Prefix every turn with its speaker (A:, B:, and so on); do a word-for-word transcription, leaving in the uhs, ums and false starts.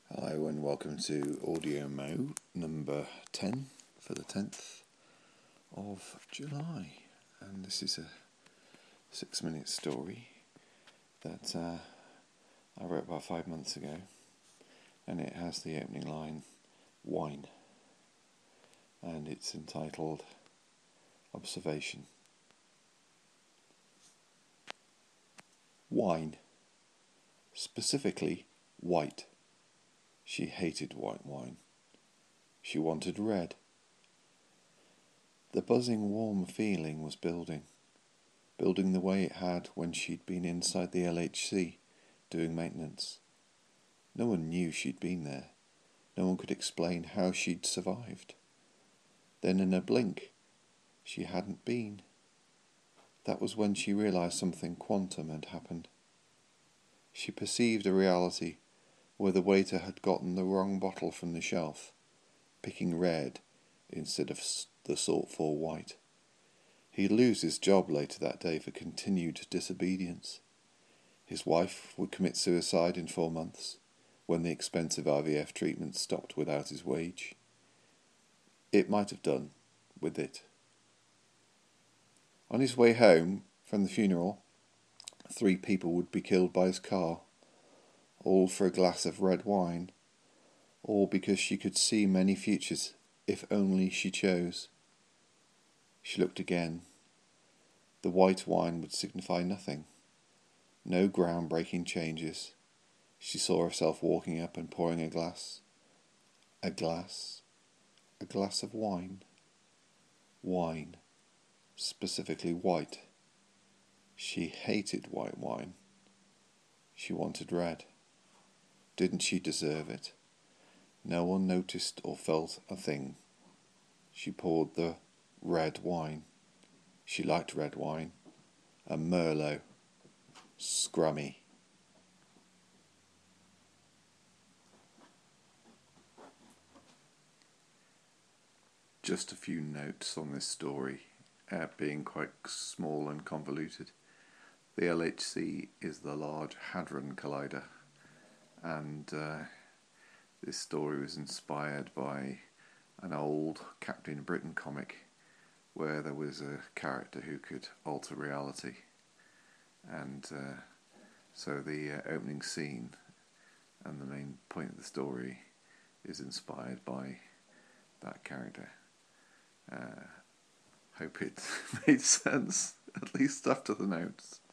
A: Hello and welcome to Audio Mo number ten for the tenth of July. And this is a six minute story that uh, I wrote about five months ago, and it has the opening line, wine, and it's entitled Observation. Wine, specifically white. She hated white wine. She wanted red. The buzzing, warm feeling was building, building the way it had when she'd been inside the L H C doing maintenance. No one knew she'd been there. No one could explain how she'd survived. Then in a blink, she hadn't been. That was when she realised something quantum had happened. She perceived a reality where the waiter had gotten the wrong bottle from the shelf, picking red instead of the sought-for white. He'd lose his job later that day for continued disobedience. His wife would commit suicide in four months, when the expensive I V F treatment stopped without his wage. It might have done with it. On his way home from the funeral, three people would be killed by his car, all for a glass of red wine, all because she could see many futures if only she chose. She looked again. The white wine would signify nothing. No groundbreaking changes. She saw herself walking up and pouring a glass. A glass. A glass of wine. Wine. Specifically white. She hated white wine. She wanted red. Didn't she deserve it? No one noticed or felt a thing. She poured the red wine. She liked red wine. A Merlot. Scrummy. Just a few notes on this story, uh, being quite small and convoluted. The L H C is the Large Hadron Collider, and uh, this story was inspired by an old Captain Britain comic where there was a character who could alter reality, and uh, so the uh, opening scene and the main point of the story is inspired by that character. Uh, hope it made sense, at least after the notes.